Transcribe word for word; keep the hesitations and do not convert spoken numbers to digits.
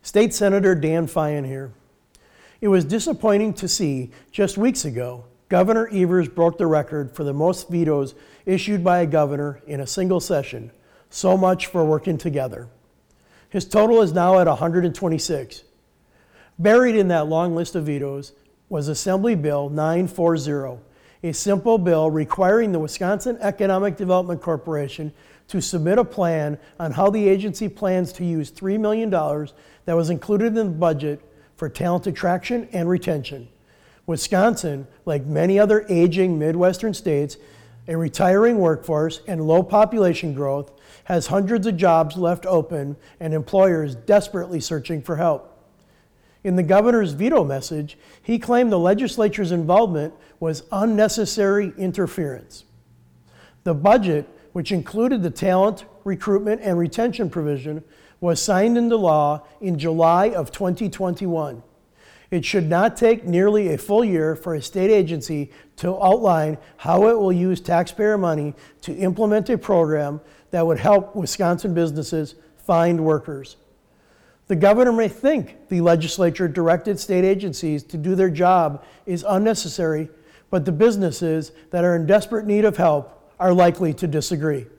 State Senator Dan Fein here. It was disappointing to see, just weeks ago, Governor Evers broke the record for the most vetoes issued by a governor in a single session. So much for working together. His total is now at one hundred twenty-six. Buried in that long list of vetoes was Assembly Bill nine forty, a simple bill requiring the Wisconsin Economic Development Corporation to submit a plan on how the agency plans to use three million dollars that was included in the budget for talent attraction and retention. Wisconsin, like many other aging Midwestern states, a retiring workforce and low population growth, has hundreds of jobs left open and employers desperately searching for help. In the governor's veto message, he claimed the legislature's involvement was unnecessary interference. The budget, which included the talent, recruitment, and retention provision, was signed into law in July of twenty twenty-one. It should not take nearly a full year for a state agency to outline how it will use taxpayer money to implement a program that would help Wisconsin businesses find workers. The governor may think the legislature directed state agencies to do their job is unnecessary, but the businesses that are in desperate need of help are likely to disagree.